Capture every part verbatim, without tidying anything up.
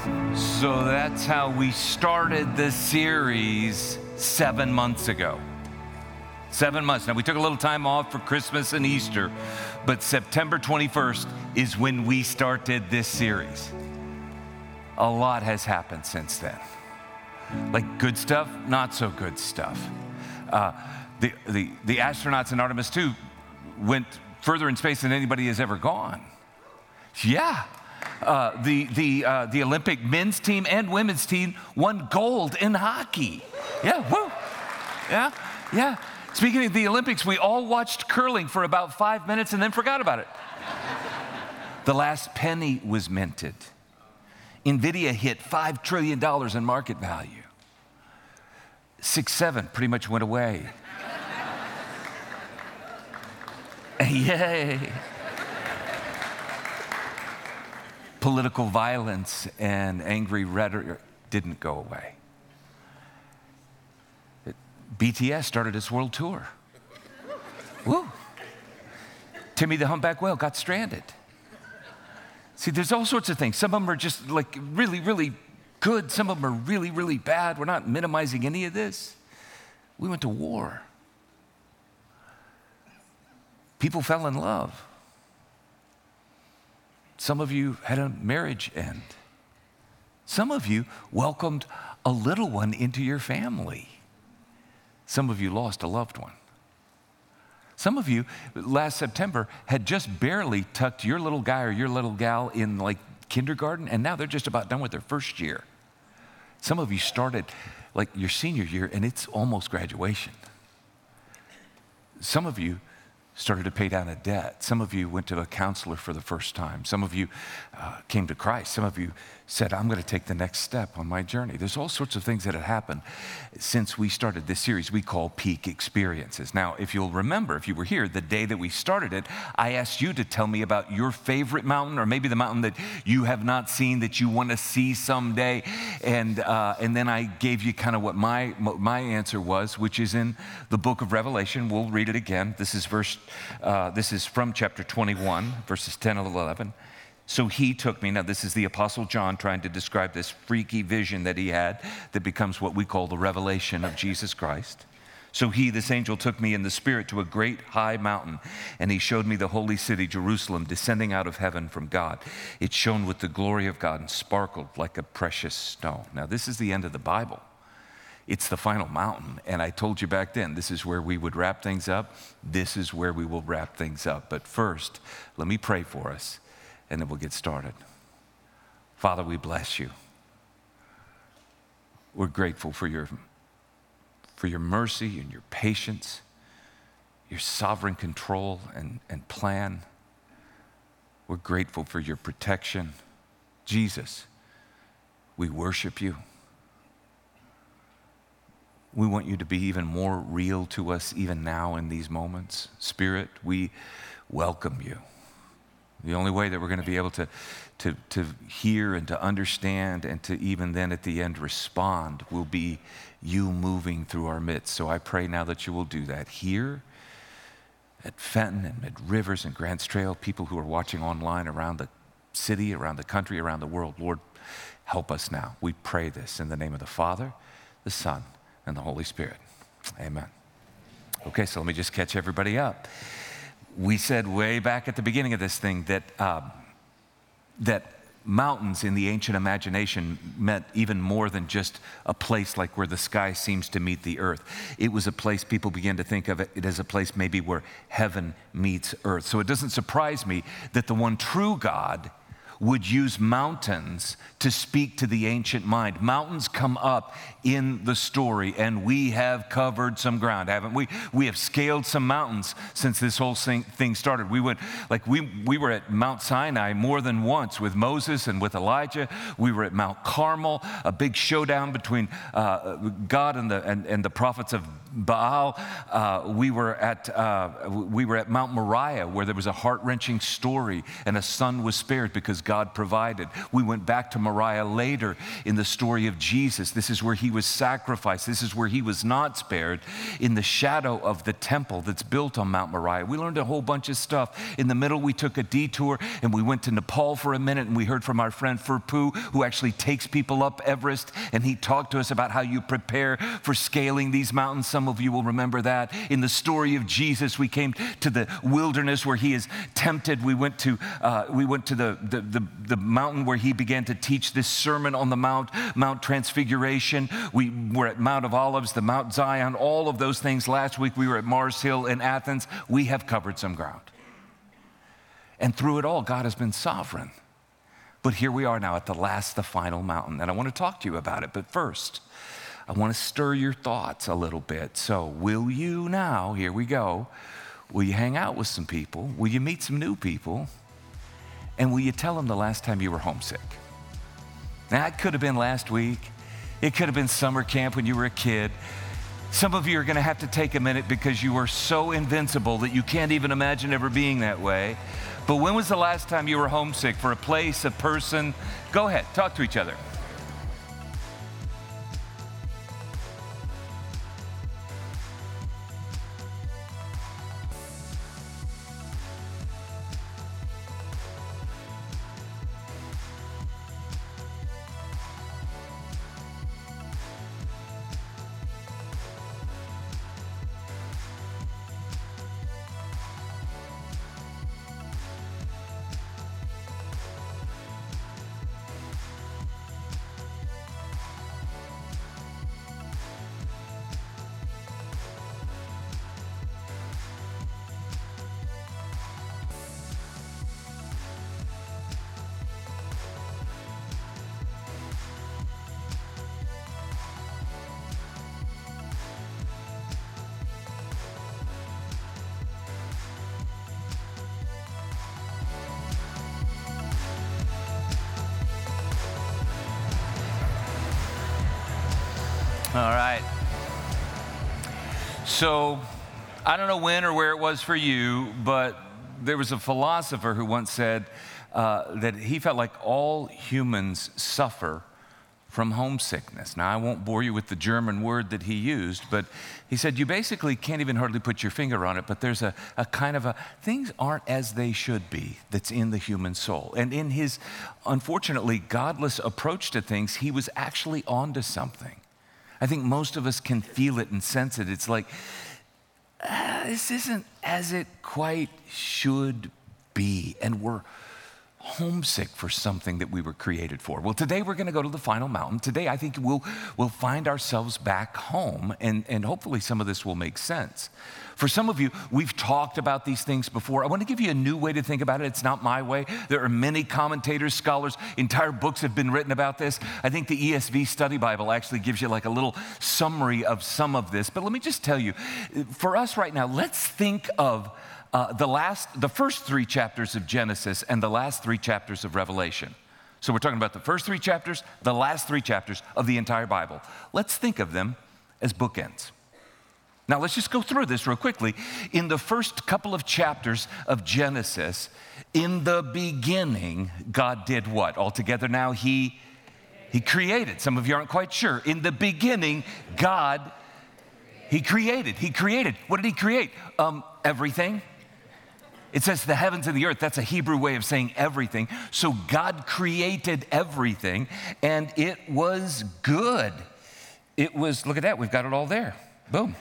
So that's how we started this series seven months ago. Seven months. Now, we took a little time off for Christmas and Easter, but September twenty-first is when we started this series. A lot has happened since then. Like good stuff, not so good stuff. Uh, the, the, the astronauts in Artemis two went further in space than anybody has ever gone. Yeah. Uh, the the uh, the Olympic men's team and women's team won gold in hockey. Yeah, woo. Yeah, yeah. Speaking of the Olympics, we all watched curling for about five minutes and then forgot about it. The last penny was minted. NVIDIA hit five trillion dollars in market value. six seven pretty much went away. Yay. Political violence and angry rhetoric didn't go away. B T S started its world tour. Woo. Timmy the Humpback Whale got stranded. See, there's all sorts of things. Some of them are just like really, really good. Some of them are really, really bad. We're not minimizing any of this. We went to war. People fell in love. Some of you had a marriage end. Some of you welcomed a little one into your family. Some of you lost a loved one. Some of you, last September, had just barely tucked your little guy or your little gal in like kindergarten, and now they're just about done with their first year. Some of you started like your senior year, and it's almost graduation. Some of you started to pay down a debt. Some of you went to a counselor for the first time. Some of you uh, came to Christ. Some of you said, I'm going to take the next step on my journey. There's all sorts of things that have happened since we started this series we call Peak Experiences. Now, if you'll remember, if you were here the day that we started it, I asked you to tell me about your favorite mountain, or maybe the mountain that you have not seen that you want to see someday. And uh, and then I gave you kind of what my my answer was, which is in the book of Revelation. We'll read it again. This is verse. Uh, this is from chapter twenty-one, verses ten and eleven. So he took me, now this is the Apostle John trying to describe this freaky vision that he had that becomes what we call the revelation of Jesus Christ. So he, this angel, took me in the spirit to a great high mountain, and he showed me the holy city, Jerusalem, descending out of heaven from God. It shone with the glory of God and sparkled like a precious stone. Now this is the end of the Bible. It's the final mountain, and I told you back then, this is where we would wrap things up. This is where we will wrap things up. But first, let me pray for us, and then we'll get started. Father, we bless you. We're grateful for your, for your mercy and your patience, your sovereign control and, and plan. We're grateful for your protection. Jesus, we worship you. We want you to be even more real to us even now in these moments. Spirit, we welcome you. The only way that we're going to be able to, to, to hear and to understand and to even then at the end respond will be you moving through our midst. So I pray now that you will do that here at Fenton and Mid Rivers and Grants Trail, people who are watching online around the city, around the country, around the world. Lord, help us now. We pray this in the name of the Father, the Son, and the Holy Spirit. Amen. Okay, so let me just catch everybody up. We said way back at the beginning of this thing that um, that mountains in the ancient imagination meant even more than just a place like where the sky seems to meet the earth. It was a place people began to think of it, it as a place maybe where heaven meets earth. So it doesn't surprise me that the one true God would use mountains to speak to the ancient mind. Mountains come up in the story, and we have covered some ground, haven't we? We have scaled some mountains since this whole thing started. We went, like we we were at Mount Sinai more than once with Moses and with Elijah. We were at Mount Carmel, a big showdown between uh, God and the and, and the prophets of Baal. Uh, we were at uh, we were at Mount Moriah, where there was a heart-wrenching story, and a son was spared because God provided. We went back to Moriah later in the story of Jesus. This is where he was sacrificed. This is where he was not spared, in the shadow of the temple that's built on Mount Moriah. We learned a whole bunch of stuff. In the middle, we took a detour and we went to Nepal for a minute, and we heard from our friend Furpu, who actually takes people up Everest, and he talked to us about how you prepare for scaling these mountains. Some of you will remember that. In the story of Jesus, we came to the wilderness where he is tempted. We went to uh, we went to the, the the the mountain where he began to teach this Sermon on the Mount, Mount Transfiguration. We were at Mount of Olives, the Mount Zion, all of those things. Last week we were at Mars Hill in Athens. We have covered some ground. And through it all, God has been sovereign. But here we are now at the last, the final mountain. And I want to talk to you about it. But first, I want to stir your thoughts a little bit. So will you now, here we go, will you hang out with some people? Will you meet some new people? And will you tell them the last time you were homesick? Now, it could have been last week. It could have been summer camp when you were a kid. Some of you are going to have to take a minute because you are so invincible that you can't even imagine ever being that way. But when was the last time you were homesick for a place, a person? Go ahead, talk to each other. All right. So I don't know when or where it was for you, but there was a philosopher who once said uh, that he felt like all humans suffer from homesickness. Now, I won't bore you with the German word that he used, but he said you basically can't even hardly put your finger on it, but there's a, a kind of a, things aren't as they should be that's in the human soul. And in his, unfortunately, godless approach to things, he was actually onto something. I think most of us can feel it and sense it. It's like, uh, this isn't as it quite should be. And we're homesick for something that we were created for. Well, today we're going to go to the final mountain. Today I think we'll, we'll find ourselves back home, and, and hopefully some of this will make sense. For some of you, we've talked about these things before. I want to give you a new way to think about it. It's not my way. There are many commentators, scholars, entire books have been written about this. I think the E S V Study Bible actually gives you like a little summary of some of this. But let me just tell you, for us right now, let's think of uh, the last, the first three chapters of Genesis and the last three chapters of Revelation. So we're talking about the first three chapters, the last three chapters of the entire Bible. Let's think of them as bookends. Now, let's just go through this real quickly. In the first couple of chapters of Genesis, in the beginning, God did what? Altogether now, he, he created. Some of you aren't quite sure. In the beginning, God, he created. He created. What did he create? Um, everything. It says the heavens and the earth. That's a Hebrew way of saying everything. So God created everything, and it was good. It was, look at that, we've got it all there. Boom.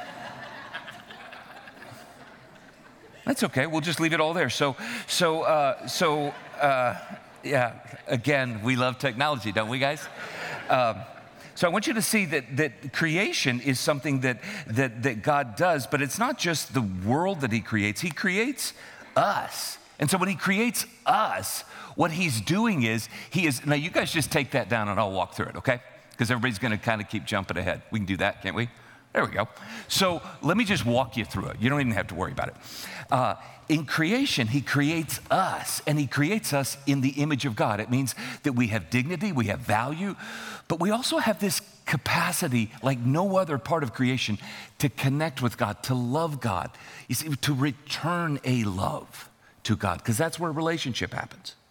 That's okay. We'll just leave it all there. So, so, uh, so, uh, yeah. Again, we love technology, don't we, guys? Um, so I want you to see that that creation is something that that that God does, but it's not just the world that He creates. He creates us, and so when He creates us, what He's doing is He is. Now, you guys just take that down, and I'll walk through it, okay? Because everybody's going to kind of keep jumping ahead. We can do that, can't we? There we go. So let me just walk you through it. You don't even have to worry about it. Uh, in creation, He creates us, and He creates us in the image of God. It means that we have dignity, we have value, but we also have this capacity, like no other part of creation, to connect with God, to love God. You see, to return a love to God, because that's where a relationship happens.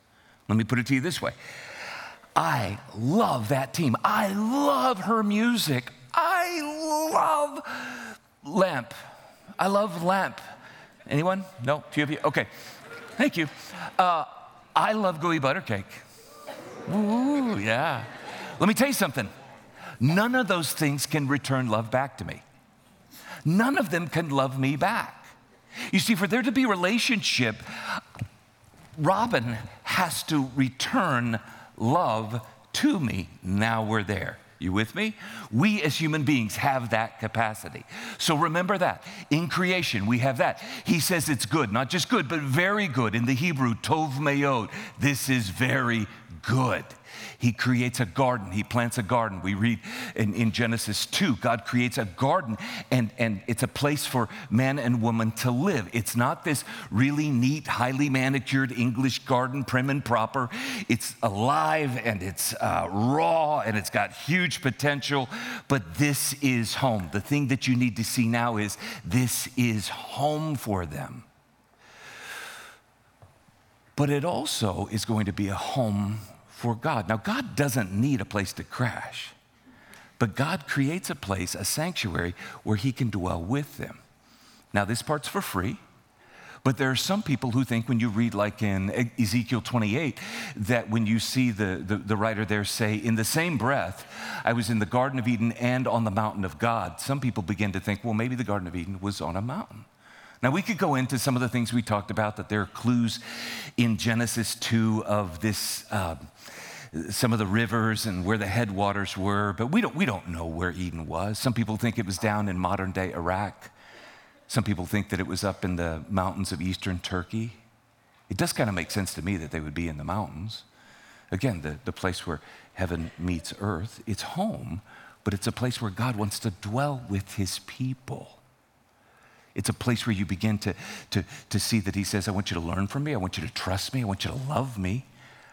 Let me put it to you this way. I love that team. I love her music. I love Lamp. I love Lamp. Anyone? No? Few of you? Okay. Thank you. Uh, I love gooey butter cake. Ooh, yeah. Let me tell you something. None of those things can return love back to me. None of them can love me back. You see, for there to be relationship, Robin has to return love to me. Now we're there. You with me? We as human beings have that capacity. So remember that. In creation, we have that. He says it's good, not just good, but very good. In the Hebrew, tov meod. This is very good. He creates a garden. He plants a garden. We read in, in Genesis two, God creates a garden, and, and it's a place for man and woman to live. It's not this really neat, highly manicured English garden, prim and proper. It's alive, and it's uh, raw, and it's got huge potential, but this is home. The thing that you need to see now is this is home for them. But it also is going to be a home for God. Now, God doesn't need a place to crash, but God creates a place, a sanctuary, where he can dwell with them. Now, this part's for free, but there are some people who think when you read like in Ezekiel twenty-eight, that when you see the, the, the writer there say, in the same breath, I was in the Garden of Eden and on the mountain of God, some people begin to think, well, maybe the Garden of Eden was on a mountain. Now, we could go into some of the things we talked about, that there are clues in Genesis two of this, uh, some of the rivers and where the headwaters were, but we don't, we don't know where Eden was. Some people think it was down in modern-day Iraq. Some people think that it was up in the mountains of eastern Turkey. It does kind of make sense to me that they would be in the mountains. Again, the, the place where heaven meets earth. It's home, but it's a place where God wants to dwell with his people. It's a place where you begin to, to, to see that he says, I want you to learn from me. I want you to trust me. I want you to love me.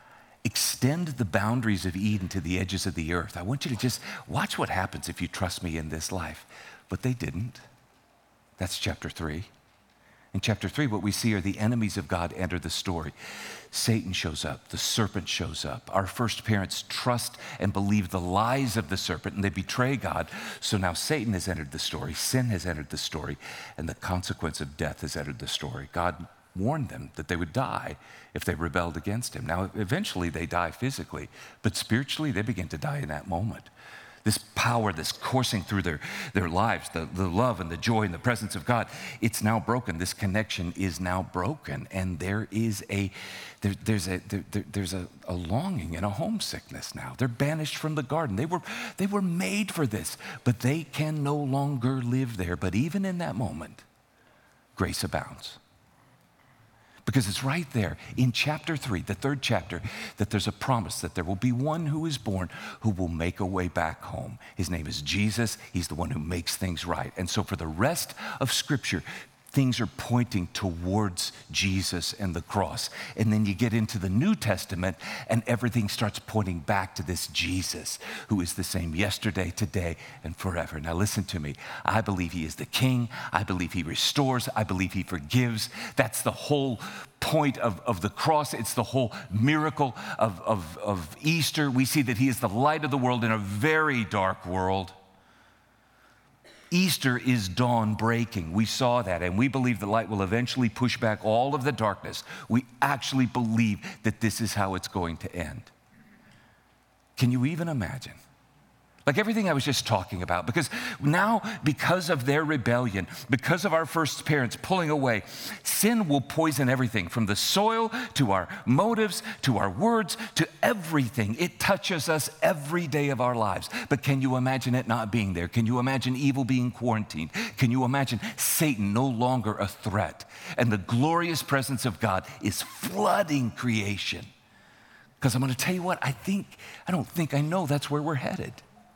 Extend the boundaries of Eden to the edges of the earth. I want you to just watch what happens if you trust me in this life. But they didn't. That's chapter three. In chapter three, what we see are the enemies of God enter the story. Satan shows up. The serpent shows up. Our first parents trust and believe the lies of the serpent, and they betray God. So now Satan has entered the story. Sin has entered the story, and the consequence of death has entered the story. God warned them that they would die if they rebelled against him. Now, eventually they die physically, but spiritually they begin to die in that moment. This power that's coursing through their, their lives, the, the love and the joy and the presence of God, it's now broken. This connection is now broken, and there is a there, there's a there, there's a, a longing and a homesickness now. They're banished from the garden. They were they were made for this, but they can no longer live there. But even in that moment, grace abounds. Because it's right there in chapter three, the third chapter, that there's a promise that there will be one who is born who will make a way back home. His name is Jesus. He's the one who makes things right. And so for the rest of Scripture, things are pointing towards Jesus and the cross. And then you get into the New Testament and everything starts pointing back to this Jesus who is the same yesterday, today, and forever. Now listen to me. I believe he is the King. I believe he restores. I believe he forgives. That's the whole point of, of the cross. It's the whole miracle of, of, of Easter. We see that he is the light of the world in a very dark world. Easter is dawn breaking. We saw that, and we believe the light will eventually push back all of the darkness. We actually believe that this is how it's going to end. Can you even imagine? Like everything I was just talking about, because now, because of their rebellion, because of our first parents pulling away, sin will poison everything from the soil to our motives, to our words, to everything. It touches us every day of our lives. But can you imagine it not being there? Can you imagine evil being quarantined? Can you imagine Satan no longer a threat? And the glorious presence of God is flooding creation. Because I'm going to tell you what, I think, I don't think I know that's where we're headed.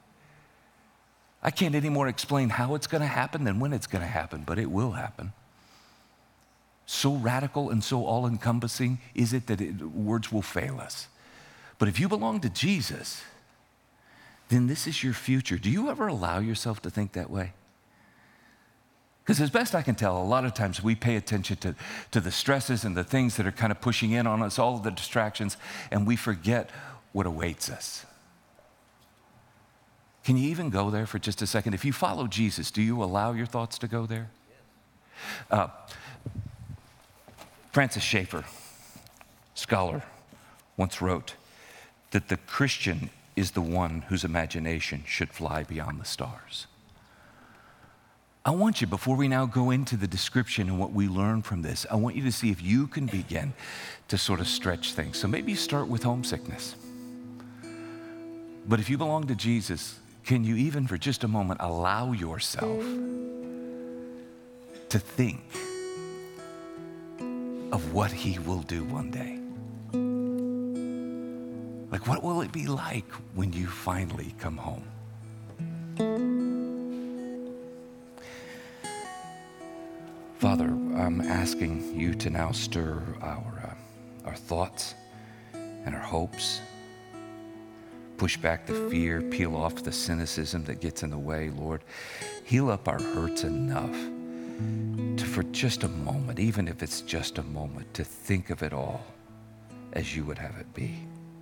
I can't anymore explain how it's going to happen than when it's going to happen, but it will happen. So radical and so all-encompassing is it that it, words will fail us. But if you belong to Jesus, then this is your future. Do you ever allow yourself to think that way? Because as best I can tell, a lot of times we pay attention to, to the stresses and the things that are kind of pushing in on us, all of the distractions, and we forget what awaits us. Can you even go there for just a second? If you follow Jesus, do you allow your thoughts to go there? Uh, Francis Schaeffer, scholar, once wrote that the Christian is the one whose imagination should fly beyond the stars. I want you, before we now go into the description and what we learn from this, I want you to see if you can begin to sort of stretch things. So maybe start with homesickness. But if you belong to Jesus, can you even for just a moment allow yourself to think of what he will do one day? Like, what will it be like when you finally come home? Father, I'm asking you to now stir our, uh, our thoughts and our hopes. Push back the fear, peel off the cynicism that gets in the way, Lord. Heal up our hurts enough to, for just a moment, even if it's just a moment, to think of it all as you would have it be.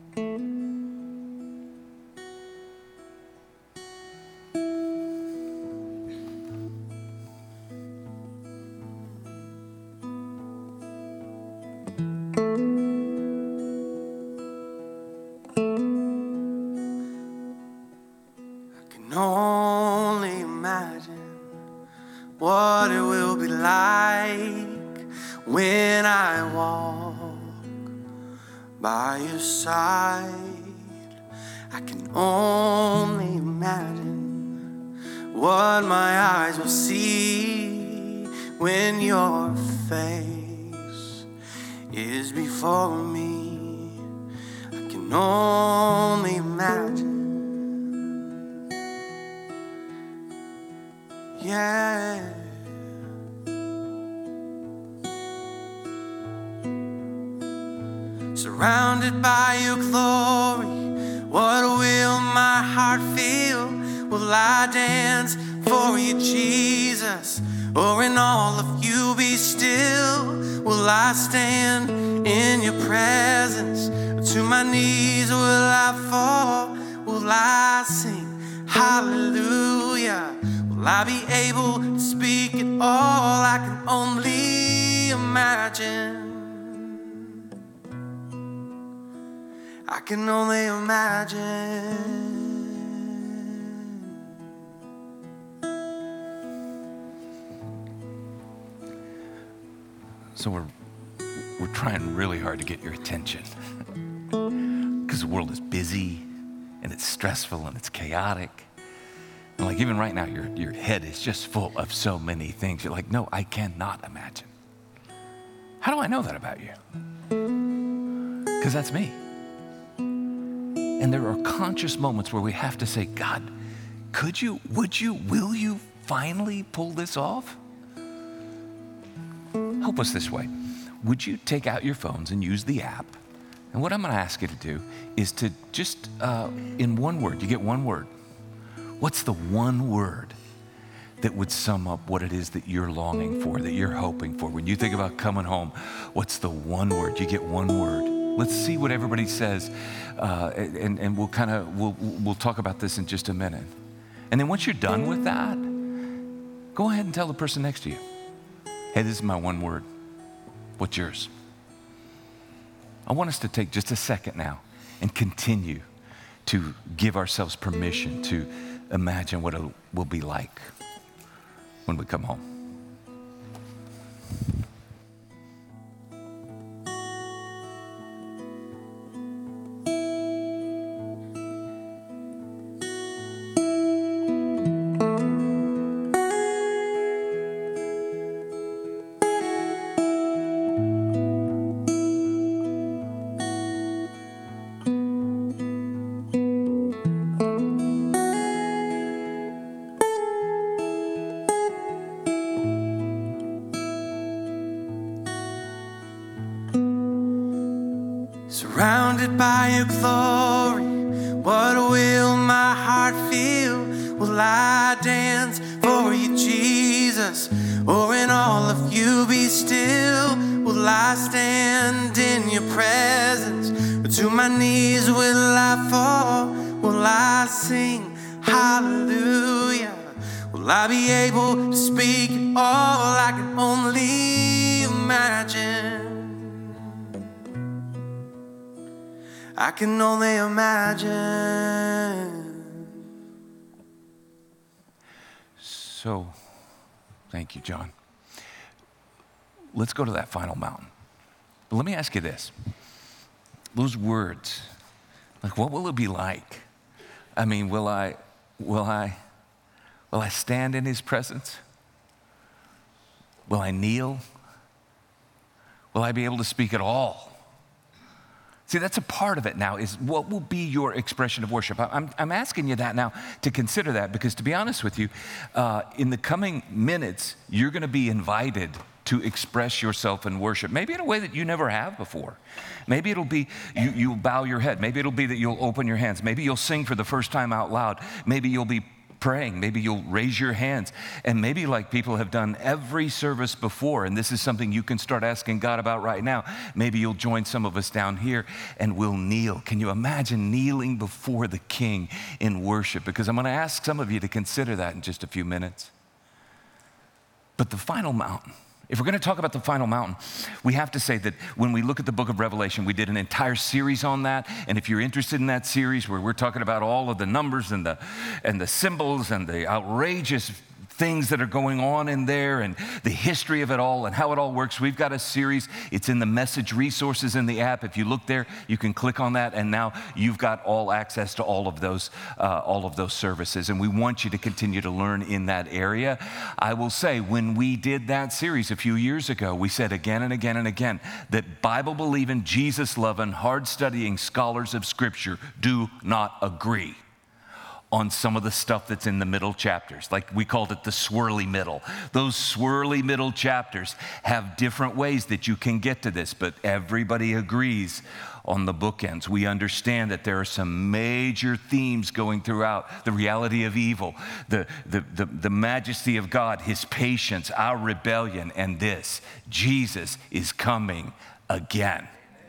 Only imagine what it will be like when I walk by your side. I can only imagine what my eyes will see when your face is before me. I can only imagine. Yeah. Surrounded by your glory, what will my heart feel? Will I dance for you, Jesus? Or in all of you be still? Will I stand in your presence? Or to my knees will I fall? Will I sing hallelujah? Will I be able to speak it all? I can only imagine. I can only imagine. So we're we're trying really hard to get your attention because the world is busy and it's stressful and it's chaotic. And like even right now, your, your head is just full of so many things. You're like, no, I cannot imagine. How do I know that about you? Because that's me. And there are conscious moments where we have to say, God, could you, would you, will you finally pull this off? Help us this way. Would you take out your phones and use the app? And what I'm going to ask you to do is to just, uh, in one word, you get one word. What's the one word that would sum up what it is that you're longing for, that you're hoping for? When you think about coming home, what's the one word? You get one word. Let's see what everybody says, uh, and, and we'll kind of, we'll, we'll talk about this in just a minute. And then once you're done with that, go ahead and tell the person next to you, hey, this is my one word. What's yours? I want us to take just a second now and continue to give ourselves permission to imagine what it will be like when we come home. Surrounded by your glory, what will my heart feel? Will I dance for you, Jesus? all of you be still? Will I stand in your presence? Or to my knees will I fall? Will I sing hallelujah? Will I be able to speak all I can only imagine? I can only imagine. So, thank you, John. Let's go to that final mountain. But let me ask you this. Those words, like, what will it be like? I mean, will I, will I, will I stand in his presence? Will I kneel? Will I be able to speak at all? See, that's a part of it now, is what will be your expression of worship? I'm, I'm asking you that now to consider that, because to be honest with you, uh, in the coming minutes, you're going to be invited to express yourself in worship, maybe in a way that you never have before. Maybe it'll be you, you'll bow your head. Maybe it'll be that you'll open your hands. Maybe you'll sing for the first time out loud. Maybe you'll be praying. Maybe you'll raise your hands. And maybe, like people have done every service before, and this is something you can start asking God about right now, maybe you'll join some of us down here and we'll kneel. Can you imagine kneeling before the King in worship? Because I'm going to ask some of you to consider that in just a few minutes. But the final mountain, if we're going to talk about the final mountain, we have to say that when we look at the book of Revelation, we did an entire series on that. And if you're interested in that series where we're talking about all of the numbers and the, and the symbols and the outrageous things that are going on in there and the history of it all and how it all works, we've got a series. It's in the message resources in the app. If you look there, you can click on that, and now you've got all access to all of those, uh, all of those services. And we want you to continue to learn in that area. I will say, when we did that series a few years ago, we said again and again and again that Bible-believing, Jesus-loving, hard-studying scholars of Scripture do not agree on some of the stuff that's in the middle chapters. Like we called it the swirly middle. Those swirly middle chapters have different ways that you can get to this, but everybody agrees on the bookends. We understand that there are some major themes going throughout: the reality of evil, the, the, the, the majesty of God, his patience, our rebellion, and this: Jesus is coming again.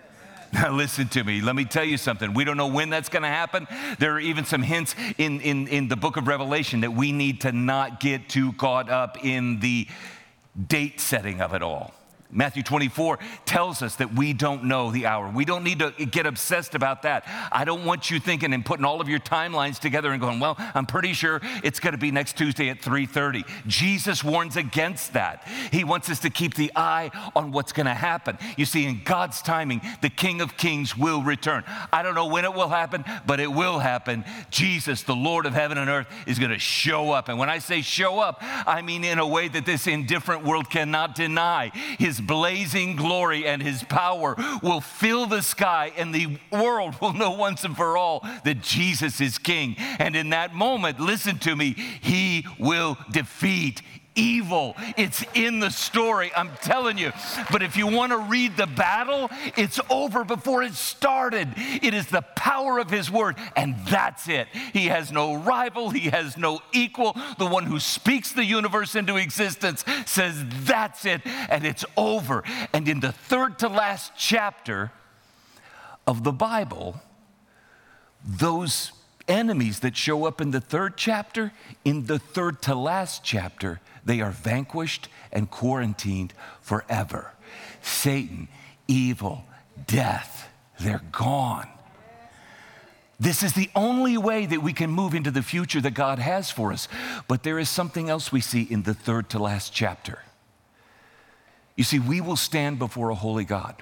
Now listen to me, let me tell you something. We don't know when that's going to happen. There are even some hints in, in, in the book of Revelation that we need to not get too caught up in the date setting of it all. Matthew twenty-four tells us that we don't know the hour. We don't need to get obsessed about that. I don't want you thinking and putting all of your timelines together and going, well, I'm pretty sure it's going to be next Tuesday at three thirty. Jesus warns against that. He wants us to keep the eye on what's going to happen. You see, in God's timing, the King of Kings will return. I don't know when it will happen, but it will happen. Jesus, the Lord of heaven and earth, is going to show up. And when I say show up, I mean in a way that this indifferent world cannot deny. His blazing glory and his power will fill the sky, and the world will know once and for all that Jesus is king. And in that moment, listen to me, he will defeat evil. It's in the story, I'm telling you. But if you want to read the battle, it's over before it started. It is the power of his word, and that's it. He has no rival. He has no equal. The one who speaks the universe into existence says that's it, and it's over. And in the third to last chapter of the Bible, those enemies that show up in the third chapter, in the third to last chapter, they are vanquished and quarantined forever. Satan, evil, death, they're gone. This is the only way that we can move into the future that God has for us. But there is something else we see in the third to last chapter. You see, we will stand before a holy God.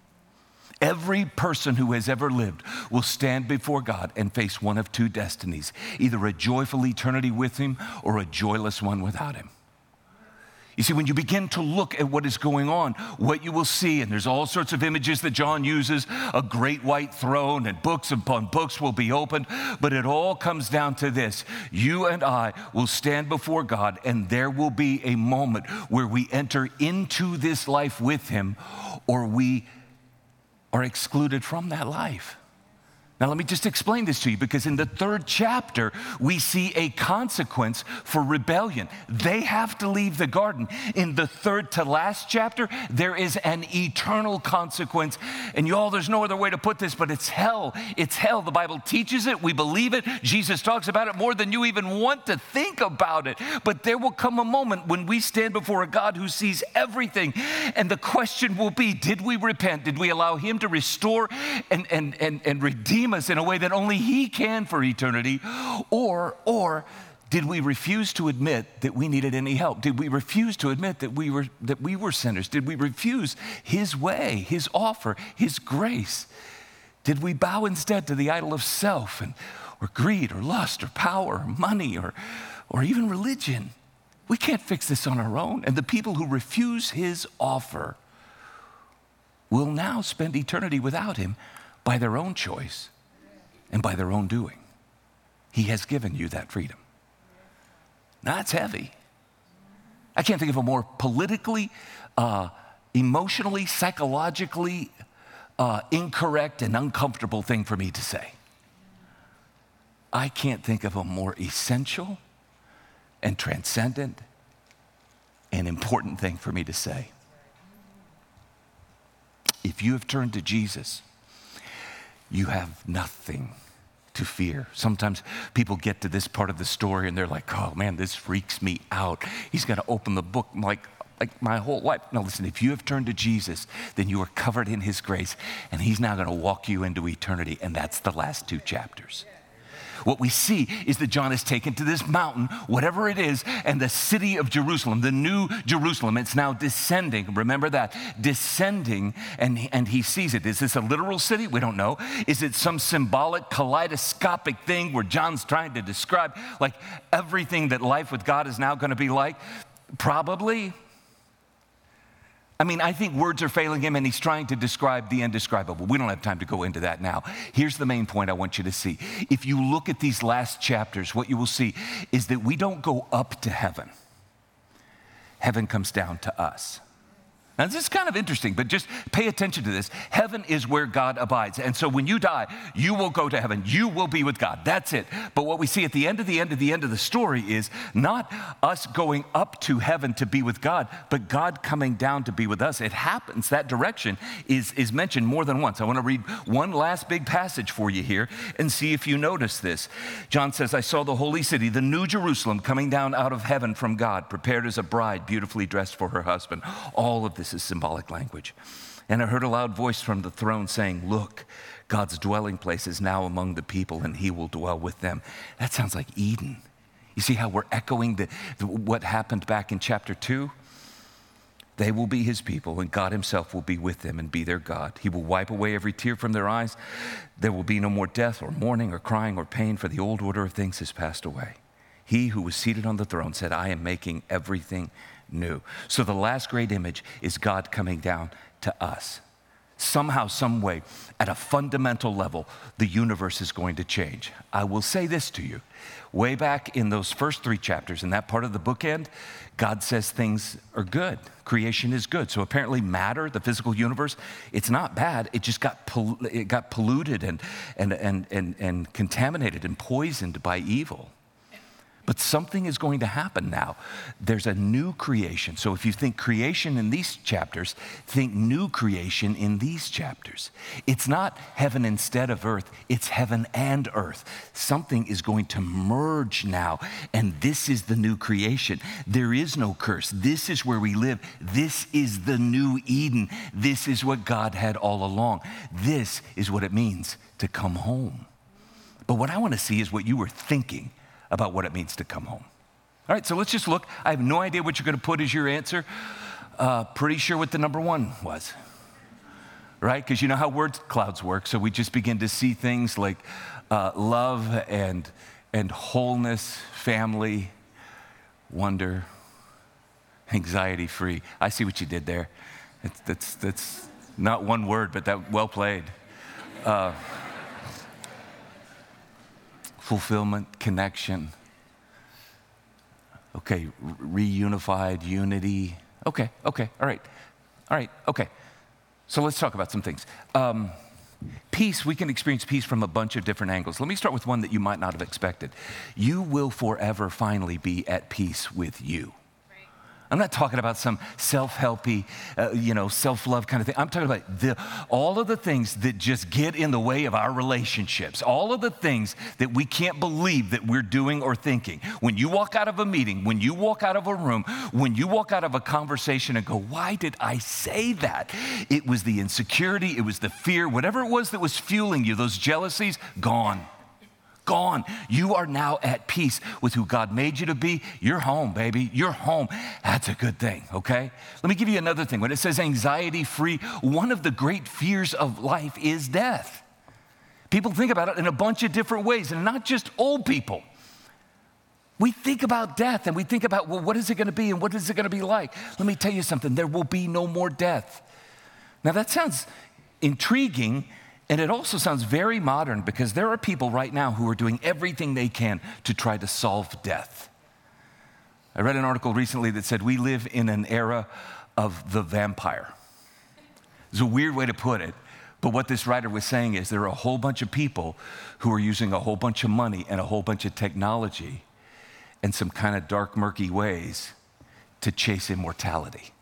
Every person who has ever lived will stand before God and face one of two destinies: either a joyful eternity with him or a joyless one without him. You see, when you begin to look at what is going on, what you will see, and there's all sorts of images that John uses, a great white throne, and books upon books will be opened, but it all comes down to this: you and I will stand before God, and there will be a moment where we enter into this life with him, or we are excluded from that life. Now, let me just explain this to you, because in the third chapter, we see a consequence for rebellion. They have to leave the garden. In the third to last chapter, there is an eternal consequence. And y'all, there's no other way to put this, but it's hell. It's hell. The Bible teaches it. We believe it. Jesus talks about it more than you even want to think about it. But there will come a moment when we stand before a God who sees everything. And the question will be, did we repent? Did we allow him to restore and, and, and, and redeem us in a way that only he can for eternity? Or, or did we refuse to admit that we needed any help? Did we refuse to admit that we were, that we were sinners? Did we refuse his way, his offer, his grace? Did we bow instead to the idol of self and, or greed or lust or power or money or, or even religion? We can't fix this on our own. And the people who refuse his offer will now spend eternity without him by their own choice and by their own doing. He has given you that freedom. Now, that's heavy. I can't think of a more politically, uh, emotionally, psychologically uh, incorrect and uncomfortable thing for me to say. I can't think of a more essential and transcendent and important thing for me to say. If you have turned to Jesus, you have nothing to fear. Sometimes people get to this part of the story and they're like, oh man, this freaks me out. He's got to open the book. I'm like, like my whole life. No, listen, if you have turned to Jesus, then you are covered in his grace, and he's now going to walk you into eternity. And that's the last two chapters. What we see is that John is taken to this mountain, whatever it is, and the city of Jerusalem, the new Jerusalem, it's now descending. Remember that, descending, and, and he sees it. Is this a literal city? We don't know. Is it some symbolic, kaleidoscopic thing where John's trying to describe like everything that life with God is now going to be like? Probably. I mean, I think words are failing him, and he's trying to describe the indescribable. We don't have time to go into that now. Here's the main point I want you to see. If you look at these last chapters, what you will see is that we don't go up to heaven. Heaven comes down to us. Now, this is kind of interesting, but just pay attention to this. Heaven is where God abides. And so when you die, you will go to heaven. You will be with God. That's it. But what we see at the end of the end of the end of the story is not us going up to heaven to be with God, but God coming down to be with us. It happens. That direction is, is mentioned more than once. I want to read one last big passage for you here and see if you notice this. John says, I saw the holy city, the new Jerusalem, coming down out of heaven from God, prepared as a bride, beautifully dressed for her husband. All of this is symbolic language. And I heard a loud voice from the throne saying, look, God's dwelling place is now among the people, and he will dwell with them. That sounds like Eden. You see how we're echoing the, the, what happened back in chapter two? They will be his people, and God himself will be with them and be their God. He will wipe away every tear from their eyes. There will be no more death or mourning or crying or pain, for the old order of things has passed away. He who was seated on the throne said, I am making everything new. So the last great image is God coming down to us. Somehow, some way, at a fundamental level, the universe is going to change. I will say this to you. Way back in those first three chapters, in that part of the bookend, God says things are good. Creation is good. So apparently matter, the physical universe, it's not bad. It just got pol- it got polluted and, and, and, and, and contaminated and poisoned by evil. But something is going to happen now. There's a new creation. So if you think creation in these chapters, think new creation in these chapters. It's not heaven instead of earth. It's heaven and earth. Something is going to merge now, and this is the new creation. There is no curse. This is where we live. This is the new Eden. This is what God had all along. This is what it means to come home. But what I want to see is what you were thinking about what it means to come home. All right, so let's just look. I have no idea what you're going to put as your answer. Uh, pretty sure what the number one was, right? Because you know how word clouds work. So we just begin to see things like uh, love and, and wholeness, family, wonder, anxiety-free. I see what you did there. It's, that's, that's not one word, but that well played. Uh, Fulfillment, connection. Okay, reunified, unity. Okay, okay, all right, all right, okay. So let's talk about some things. Um, Peace, we can experience peace from a bunch of different angles. Let me start with one that you might not have expected. You will forever finally be at peace with you. I'm not talking about some self-helpy, uh, you know, self-love kind of thing. I'm talking about the, all of the things that just get in the way of our relationships, all of the things that we can't believe that we're doing or thinking. When you walk out of a meeting, when you walk out of a room, when you walk out of a conversation and go, why did I say that? It was the insecurity, it was the fear, whatever it was that was fueling you, those jealousies, gone. Gone. You are now at peace with who God made you to be. You're home, baby. You're home. That's a good thing, okay? Let me give you another thing. When it says anxiety-free, one of the great fears of life is death. People think about it in a bunch of different ways, and not just old people. We think about death, and we think about, well, what is it going to be, and what is it going to be like? Let me tell you something. There will be no more death. Now, that sounds intriguing. And it also sounds very modern because there are people right now who are doing everything they can to try to solve death. I read an article recently that said we live in an era of the vampire. It's a weird way to put it, but what this writer was saying is there are a whole bunch of people who are using a whole bunch of money and a whole bunch of technology and some kind of dark, murky ways to chase immortality.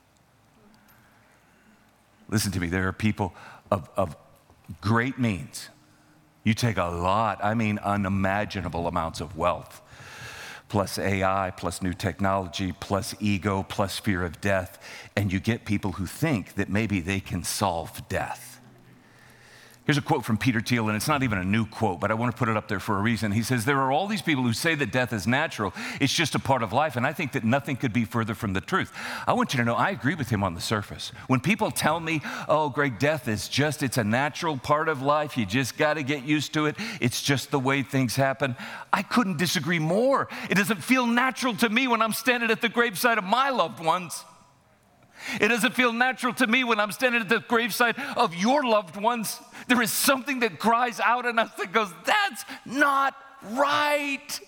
Listen to me, there are people of, of great means. You take a lot, I mean unimaginable amounts of wealth, plus A I, plus new technology, plus ego, plus fear of death, and you get people who think that maybe they can solve death. Here's a quote from Peter Thiel, and it's not even a new quote, but I want to put it up there for a reason. He says, there are all these people who say that death is natural. It's just a part of life, and I think that nothing could be further from the truth. I want you to know, I agree with him on the surface. When people tell me, oh, Greg, death is just, it's a natural part of life. You just got to get used to it. It's just the way things happen. I couldn't disagree more. It doesn't feel natural to me when I'm standing at the graveside of my loved ones. It doesn't feel natural to me when I'm standing at the graveside of your loved ones. There is something that cries out in us that goes, that's not right.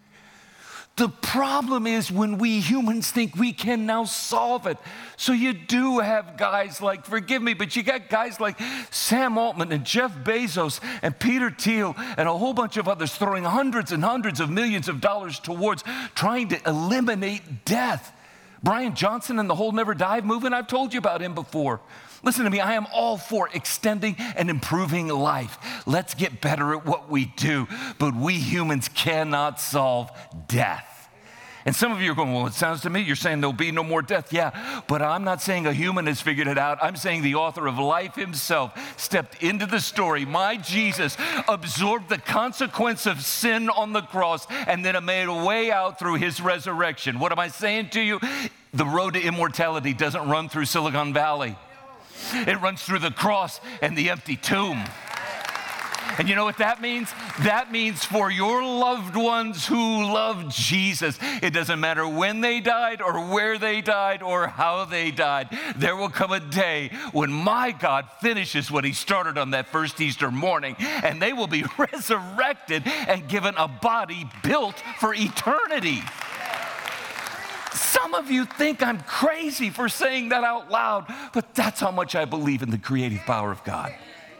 The problem is when we humans think we can now solve it. So you do have guys like, forgive me, but you got guys like Sam Altman and Jeff Bezos and Peter Thiel and a whole bunch of others throwing hundreds and hundreds of millions of dollars towards trying to eliminate death. Brian Johnson and the whole Never Dive movement, I've told you about him before. Listen to me, I am all for extending and improving life. Let's get better at what we do, but we humans cannot solve death. And some of you are going, well, it sounds to me, you're saying there'll be no more death. Yeah, but I'm not saying a human has figured it out. I'm saying the author of life himself stepped into the story. My Jesus absorbed the consequence of sin on the cross and then made a way out through his resurrection. What am I saying to you? The road to immortality doesn't run through Silicon Valley. It runs through the cross and the empty tomb. And you know what that means? That means for your loved ones who love Jesus, it doesn't matter when they died or where they died or how they died. There will come a day when my God finishes what he started on that first Easter morning, and they will be resurrected and given a body built for eternity. Some of you think I'm crazy for saying that out loud, but that's how much I believe in the creative power of God.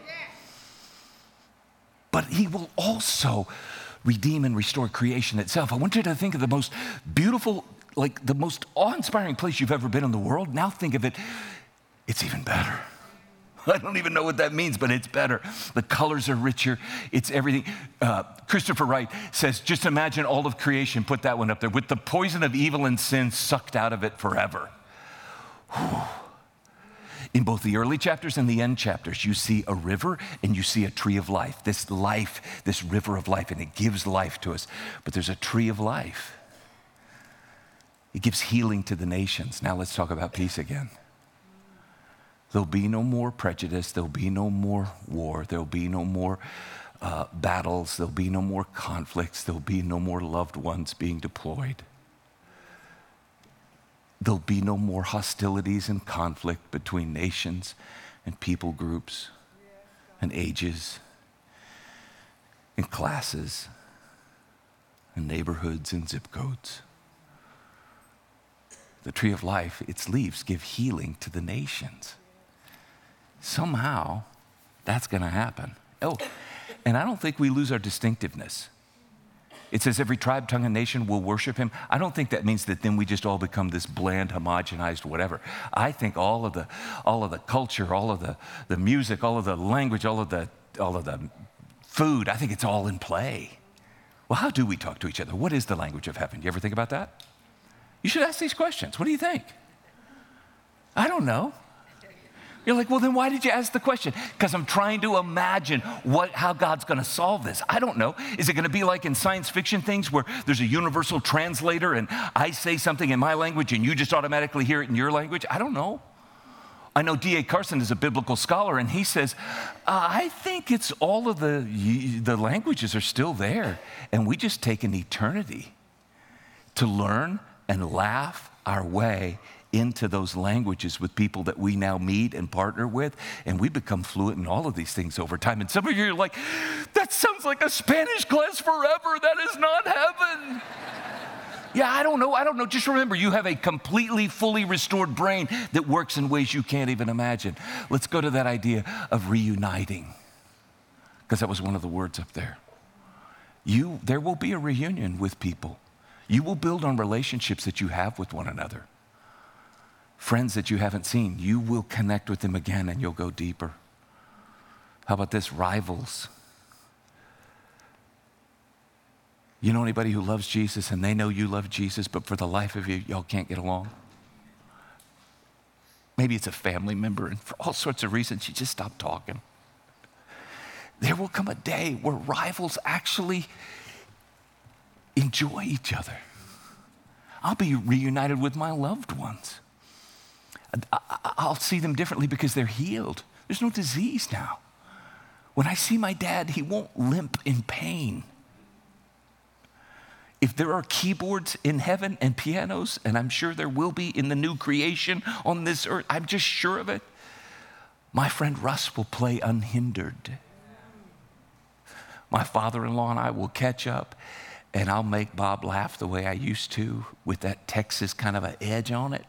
But he will also redeem and restore creation itself. I want you to think of the most beautiful, like the most awe-inspiring place you've ever been in the world. Now think of it, it's even better. I don't even know what that means, but it's better. The colors are richer. It's everything. Uh, Christopher Wright says, just imagine all of creation, put that one up there, with the poison of evil and sin sucked out of it forever. Whew. In both the early chapters and the end chapters, you see a river and you see a tree of life. This life, this river of life, and it gives life to us. But there's a tree of life. It gives healing to the nations. Now let's talk about peace again. There'll be no more prejudice. There'll be no more war. There'll be no more uh, battles. There'll be no more conflicts. There'll be no more loved ones being deployed. There'll be no more hostilities and conflict between nations and people groups and ages and classes and neighborhoods and zip codes. The tree of life, its leaves give healing to the nations. Somehow, that's going to happen. Oh, and I don't think we lose our distinctiveness. It says every tribe, tongue, and nation will worship him. I don't think that means that then we just all become this bland, homogenized whatever. I think all of the, all of the culture, all of the, the music, all of the language, all of the, all of the food, I think it's all in play. Well, how do we talk to each other? What is the language of heaven? You ever think about that? You should ask these questions. What do you think? I don't know. You're like, well, then why did you ask the question? Because I'm trying to imagine what, how God's going to solve this. I don't know. Is it going to be like in science fiction things where there's a universal translator and I say something in my language and you just automatically hear it in your language? I don't know. I know D A Carson is a biblical scholar, and he says, uh, I think it's all of the, the languages are still there, and we just take an eternity to learn and laugh our way into those languages with people that we now meet and partner with, and we become fluent in all of these things over time. And some of you are like, that sounds like a Spanish class forever. That is not heaven. Yeah, I don't know. I don't know. Just remember, you have a completely, fully restored brain that works in ways you can't even imagine. Let's go to that idea of reuniting, because that was one of the words up there. You, there will be a reunion with people. You will build on relationships that you have with one another. Friends that you haven't seen, you will connect with them again and you'll go deeper. How about this? Rivals. You know anybody who loves Jesus and they know you love Jesus, but for the life of you, y'all can't get along? Maybe it's a family member, and for all sorts of reasons, you just stop talking. There will come a day where rivals actually enjoy each other. I'll be reunited with my loved ones. I'll see them differently because they're healed. There's no disease now. When I see my dad, he won't limp in pain. If there are keyboards in heaven and pianos, and I'm sure there will be in the new creation on this earth, I'm just sure of it, my friend Russ will play unhindered. My father-in-law and I will catch up, and I'll make Bob laugh the way I used to with that Texas kind of an edge on it.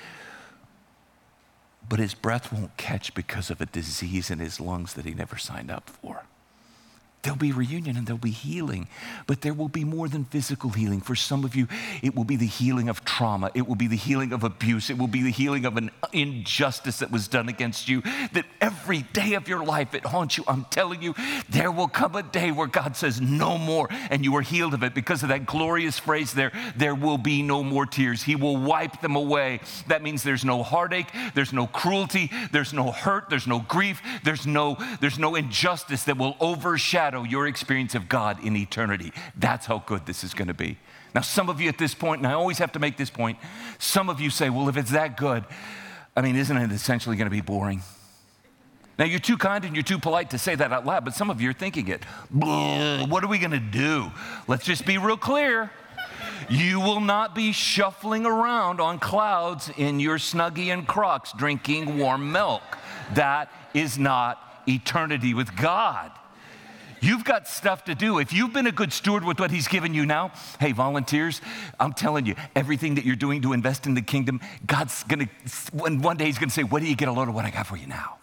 But his breath won't catch because of a disease in his lungs that he never signed up for. There'll be reunion and there'll be healing, but there will be more than physical healing. For some of you, it will be the healing of trauma. It will be the healing of abuse. It will be the healing of an injustice that was done against you, that every day of your life it haunts you. I'm telling you, there will come a day where God says no more, and you are healed of it because of that glorious phrase there, there will be no more tears. He will wipe them away. That means there's no heartache, there's no cruelty, there's no hurt, there's no grief, there's no, there's no injustice that will overshadow your experience of God in eternity. That's how good this is going to be. Now, some of you at this point, and I always have to make this point, some of you say, well, if it's that good, I mean, isn't it essentially going to be boring? Now, you're too kind and you're too polite to say that out loud, but some of you are thinking it. What are we going to do? Let's just be real clear. You will not be shuffling around on clouds in your Snuggie and Crocs drinking warm milk. That is not eternity with God. You've got stuff to do. If you've been a good steward with what he's given you now, hey, volunteers, I'm telling you, everything that you're doing to invest in the kingdom, God's going to, one day he's going to say, what do you get a load of what I got for you now?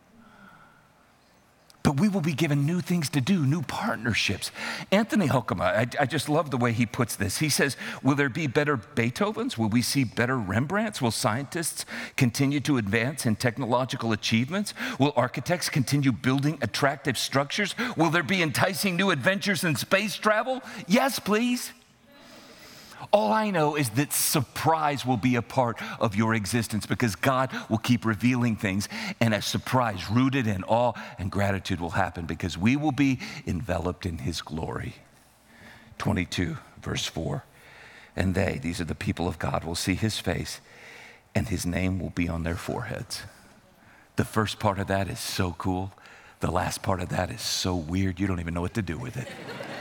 But we will be given new things to do, new partnerships. Anthony Hoekema, I, I just love the way he puts this. He says, will there be better Beethovens? Will we see better Rembrandts? Will scientists continue to advance in technological achievements? Will architects continue building attractive structures? Will there be enticing new adventures in space travel? Yes, please. All I know is that surprise will be a part of your existence because God will keep revealing things, and a surprise rooted in awe and gratitude will happen because we will be enveloped in his glory. twenty-two, verse four. And they, these are the people of God, will see his face, and his name will be on their foreheads. The first part of that is so cool. The last part of that is so weird, you don't even know what to do with it.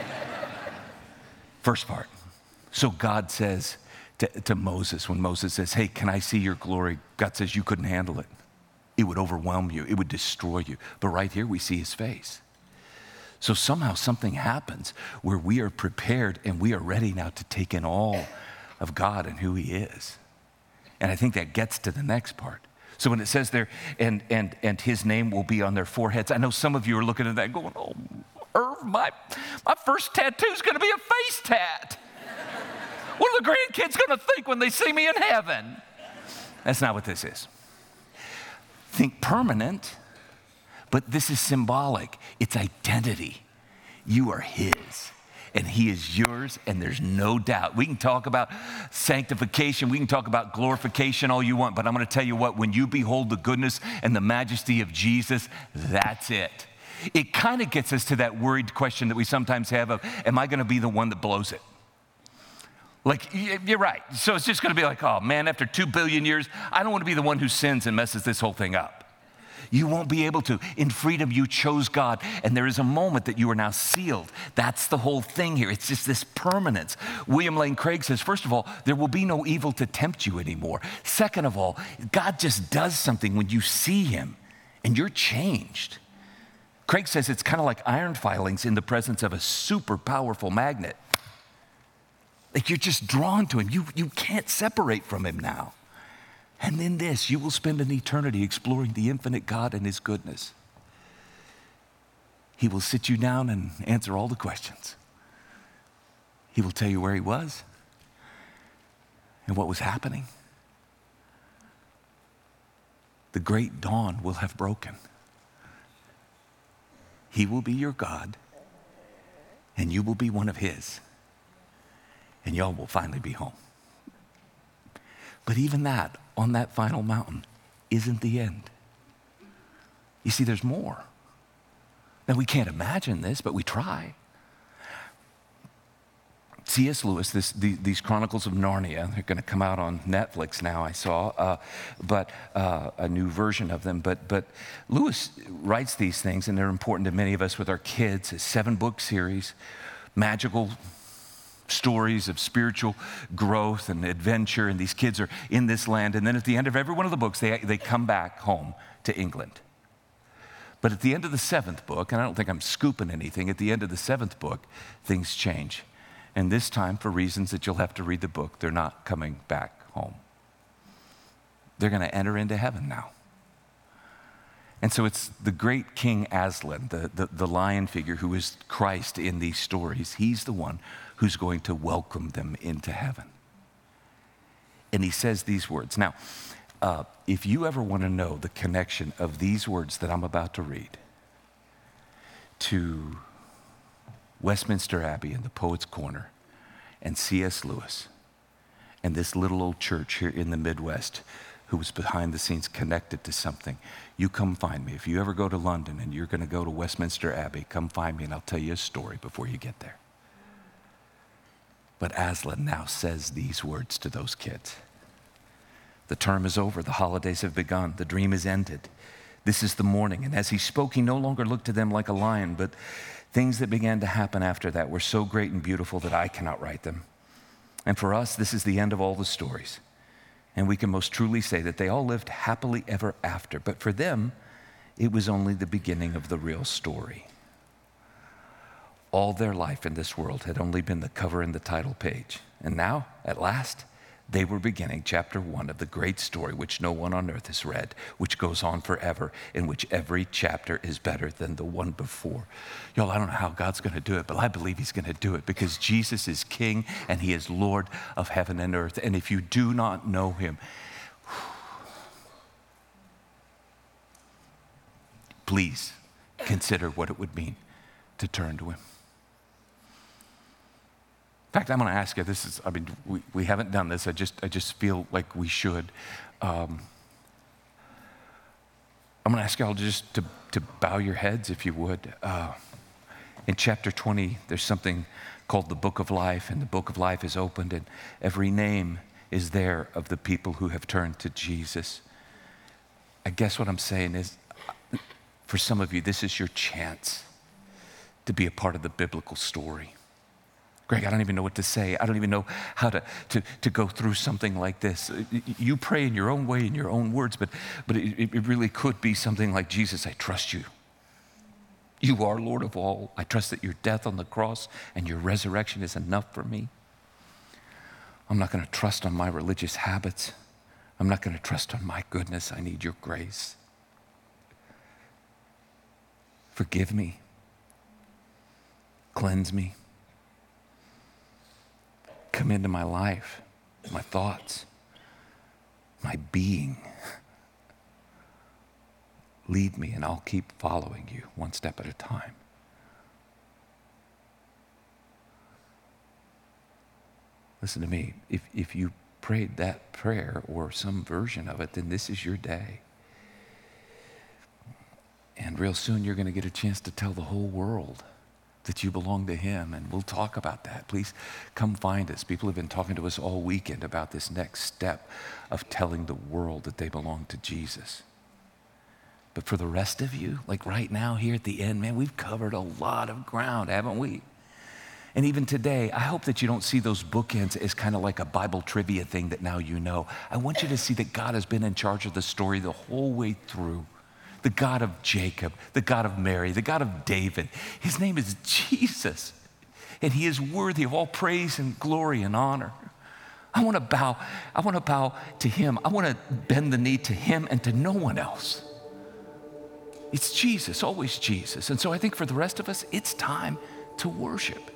First part. So God says to, to Moses, when Moses says, hey, can I see your glory? God says you couldn't handle it. It would overwhelm you. It would destroy you. But right here we see his face. So somehow something happens where we are prepared and we are ready now to take in all of God and who he is. And I think that gets to the next part. So when it says there, and and and his name will be on their foreheads, I know some of you are looking at that going, oh, Irv, my, my first tattoo's gonna be a face tat. What are the grandkids gonna think when they see me in heaven? That's not what this is. Think permanent, but this is symbolic. It's identity. You are his, and he is yours, and there's no doubt. We can talk about sanctification. We can talk about glorification all you want, but I'm going to tell you what, when you behold the goodness and the majesty of Jesus, that's it. It kind of gets us to that worried question that we sometimes have of, am I going to be the one that blows it? Like, you're right. So it's just going to be like, oh man, after two billion years, I don't want to be the one who sins and messes this whole thing up. You won't be able to. In freedom, you chose God, and there is a moment that you are now sealed. That's the whole thing here. It's just this permanence. William Lane Craig says, first of all, there will be no evil to tempt you anymore. Second of all, God just does something when you see him, and you're changed. Craig says it's kind of like iron filings in the presence of a super powerful magnet. Like you're just drawn to him. You, you can't separate from him now. And in this, you will spend an eternity exploring the infinite God and his goodness. He will sit you down and answer all the questions. He will tell you where he was and what was happening. The great dawn will have broken. He will be your God, and you will be one of his. And y'all will finally be home. But even that, on that final mountain, isn't the end. You see, there's more. Now, we can't imagine this, but we try. C S Lewis, this, the, these Chronicles of Narnia, they're going to come out on Netflix now, I saw, uh, but uh, a new version of them. But, but Lewis writes these things, and they're important to many of us with our kids. A seven-book series, magical stories of spiritual growth and adventure, and these kids are in this land. And then at the end of every one of the books, they, they come back home to England. But at the end of the seventh book, and I don't think I'm scooping anything, at the end of the seventh book, things change. And this time, for reasons that you'll have to read the book, they're not coming back home. They're going to enter into heaven now. And so it's the great King Aslan, the, the, the lion figure who is Christ in these stories. He's the one who's going to welcome them into heaven. And he says these words. Now, uh, if you ever want to know the connection of these words that I'm about to read to Westminster Abbey and the Poets' Corner and C S Lewis and this little old church here in the Midwest who was behind the scenes connected to something, you come find me. If you ever go to London and you're going to go to Westminster Abbey, come find me and I'll tell you a story before you get there. But Aslan now says these words to those kids. The term is over. The holidays have begun. The dream is ended. This is the morning. And as he spoke, he no longer looked to them like a lion, but things that began to happen after that were so great and beautiful that I cannot write them. And for us, this is the end of all the stories. And we can most truly say that they all lived happily ever after. But for them, it was only the beginning of the real story. All their life in this world had only been the cover and the title page. And now, at last, they were beginning chapter one of the great story which no one on earth has read, which goes on forever, in which every chapter is better than the one before. Y'all, I don't know how God's going to do it, but I believe he's going to do it because Jesus is King and he is Lord of heaven and earth. And if you do not know him, please consider what it would mean to turn to him. In fact, I'm going to ask you, this is, I mean, we, we haven't done this. I just, I just feel like we should. Um, I'm going to ask you all just to, to bow your heads, if you would. Uh, in chapter twenty, there's something called the Book of Life, and the Book of Life is opened, and every name is there of the people who have turned to Jesus. I guess what I'm saying is, for some of you, this is your chance to be a part of the biblical story. Greg, I don't even know what to say. I don't even know how to, to, to go through something like this. You pray in your own way, in your own words, but, but it, it really could be something like, Jesus, I trust you. You are Lord of all. I trust that your death on the cross and your resurrection is enough for me. I'm not going to trust on my religious habits. I'm not going to trust on my goodness. I need your grace. Forgive me. Cleanse me. Come into my life, my thoughts, my being. Lead me, and I'll keep following you one step at a time. Listen to me. If, if you prayed that prayer or some version of it, then this is your day. And real soon you're going to get a chance to tell the whole world that you belong to him, and we'll talk about that. Please come find us. People have been talking to us all weekend about this next step of telling the world that they belong to Jesus. But for the rest of you, like right now here at the end, man, we've covered a lot of ground, haven't we? And even today, I hope that you don't see those bookends as kind of like a Bible trivia thing that now you know. I want you to see that God has been in charge of the story the whole way through. The God of Jacob, the God of Mary, the God of David. His name is Jesus, and he is worthy of all praise and glory and honor. I want to bow, I want to bow to him. I want to bend the knee to him and to no one else. It's Jesus, always Jesus. And so I think for the rest of us, it's time to worship.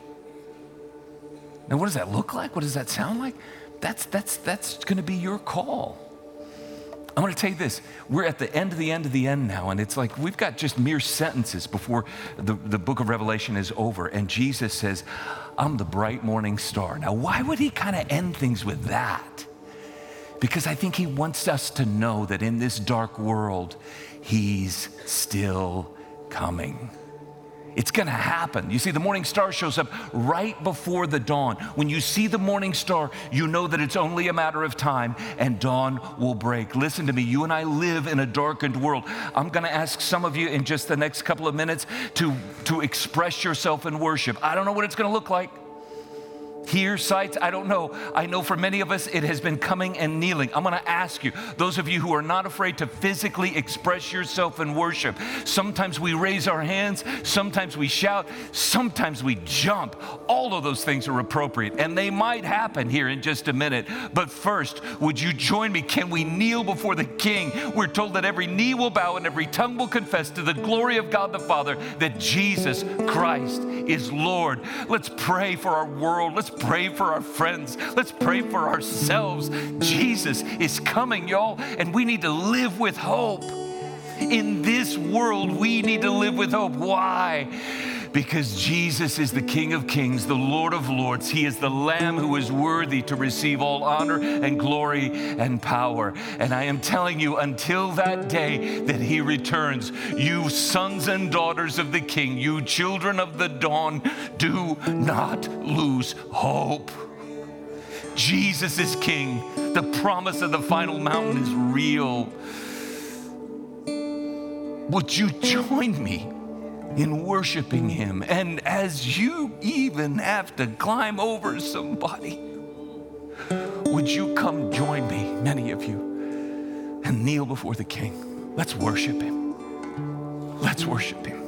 Now, what does that look like? What does that sound like? That's, that's, that's going to be your call. I'm going to tell you this. We're at the end of the end of the end now, and it's like we've got just mere sentences before the, the book of Revelation is over, and Jesus says, I'm the bright morning star. Now, why would he kind of end things with that? Because I think he wants us to know that in this dark world, he's still coming. It's going to happen. You see, the morning star shows up right before the dawn. When you see the morning star, you know that it's only a matter of time and dawn will break. Listen to me. You and I live in a darkened world. I'm going to ask some of you in just the next couple of minutes to, to express yourself in worship. I don't know what it's going to look like. Here, sights, I don't know. I know for many of us, it has been coming and kneeling. I'm going to ask you, those of you who are not afraid to physically express yourself in worship. Sometimes we raise our hands, sometimes we shout, sometimes we jump. All of those things are appropriate, and they might happen here in just a minute. But first, would you join me? Can we kneel before the King? We're told that every knee will bow and every tongue will confess to the glory of God the Father that Jesus Christ is Lord. Let's pray for our world. Let's pray for our friends. Let's pray for ourselves. Jesus is coming, y'all, and we need to live with hope. In this world, we need to live with hope. Why? Because Jesus is the King of Kings, the Lord of Lords. He is the Lamb who is worthy to receive all honor and glory and power. And I am telling you, until that day that he returns, you sons and daughters of the King, you children of the dawn, do not lose hope. Jesus is King. The promise of the final mountain is real. Would you join me in worshiping him? And as you even have to climb over somebody, would you come join me, many of you, and kneel before the King? Let's worship him. Let's worship him.